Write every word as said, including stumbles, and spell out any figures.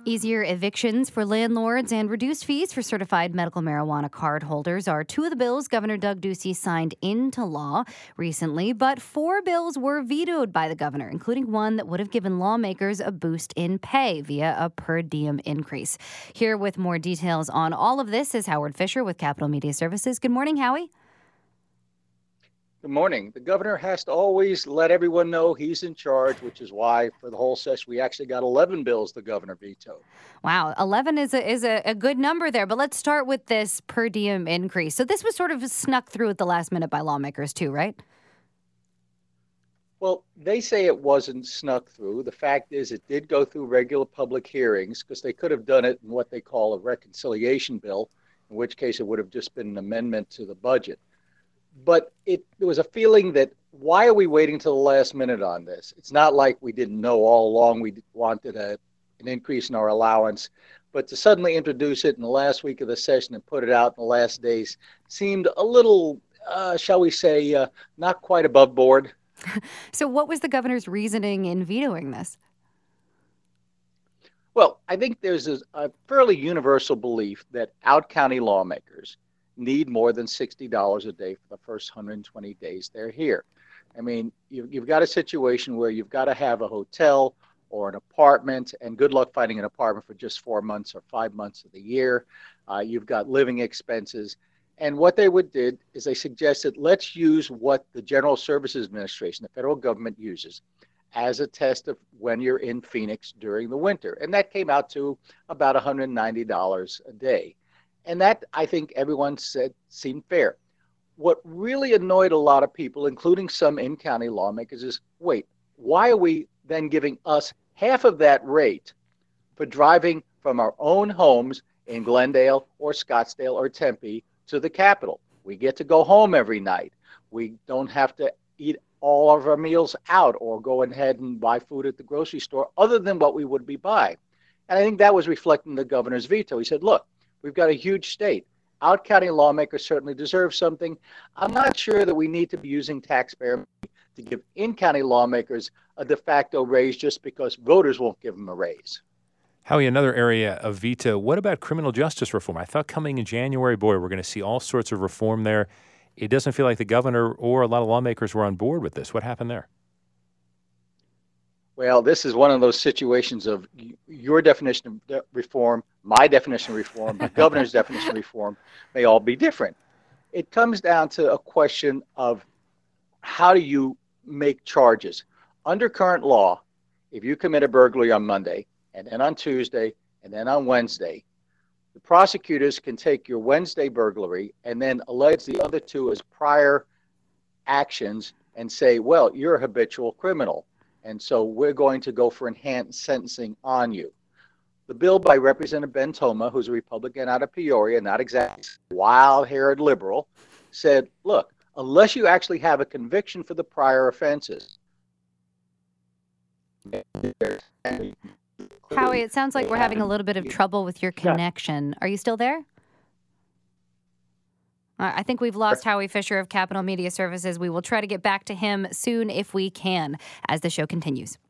Easier evictions for landlords and reduced fees for certified medical marijuana card holders are two of the bills Governor Doug Ducey signed into law recently, but four bills were vetoed by the governor, including one that would have given lawmakers a boost in pay via a per diem increase. Here with more details on all of this is Howard Fisher with Capital Media Services. Good morning, Howie. Good morning. The governor has to always let everyone know he's in charge, which is why for the whole session we actually got eleven bills the governor vetoed. Wow, eleven is a is a, a good number there. But let's start with this per diem increase. So this was sort of snuck through at the last minute by lawmakers too, right? Well, they say it wasn't snuck through. The fact is it did go through regular public hearings because they could have done it in what they call a reconciliation bill, in which case it would have just been an amendment to the budget. But it there was a feeling that why are we waiting till the last minute on this? It's not like we didn't know all along we wanted a, an increase in our allowance, but to suddenly introduce it in the last week of the session and put it out in the last days seemed a little, uh, shall we say, uh, not quite above board. So what was the governor's reasoning in vetoing this? Well, I think there's a, a fairly universal belief that out-county lawmakers need more than sixty dollars a day for the first one hundred twenty days they're here. I mean, you've, you've got a situation where you've got to have a hotel or an apartment, and good luck finding an apartment for just four months or five months of the year. Uh, you've got living expenses. And what they would did is they suggested, let's use what the General Services Administration, the federal government, uses as a test of when you're in Phoenix during the winter. And that came out to about one hundred ninety dollars a day. And that, I think everyone said, seemed fair. What really annoyed a lot of people, including some in-county lawmakers, is, wait, why are we then giving us half of that rate for driving from our own homes in Glendale or Scottsdale or Tempe to the Capitol? We get to go home every night. We don't have to eat all of our meals out or go ahead and buy food at the grocery store other than what we would be buying. And I think that was reflecting the governor's veto. He said, look, we've got a huge state. Out-county lawmakers certainly deserve something. I'm not sure that we need to be using taxpayer money to give in-county lawmakers a de facto raise just because voters won't give them a raise. Howie, another area of veto. What about criminal justice reform? I thought coming in January, boy, we're going to see all sorts of reform there. It doesn't feel like the governor or a lot of lawmakers were on board with this. What happened there? Well, this is one of those situations of your definition of reform, my definition of reform, the governor's definition of reform may all be different. It comes down to a question of how do you make charges? Under current law, if you commit a burglary on Monday, and then on Tuesday, and then on Wednesday, the prosecutors can take your Wednesday burglary and then allege the other two as prior actions and say, well, you're a habitual criminal. And so we're going to go for enhanced sentencing on you. The bill by Representative Ben Toma, who's a Republican out of Peoria, not exactly wild-haired liberal, said, look, unless you actually have a conviction for the prior offenses. Howie, it sounds like we're having a little bit of trouble with your connection. Are you still there? I think we've lost Howie Fisher of Capital Media Services. We will try to get back to him soon if we can as the show continues.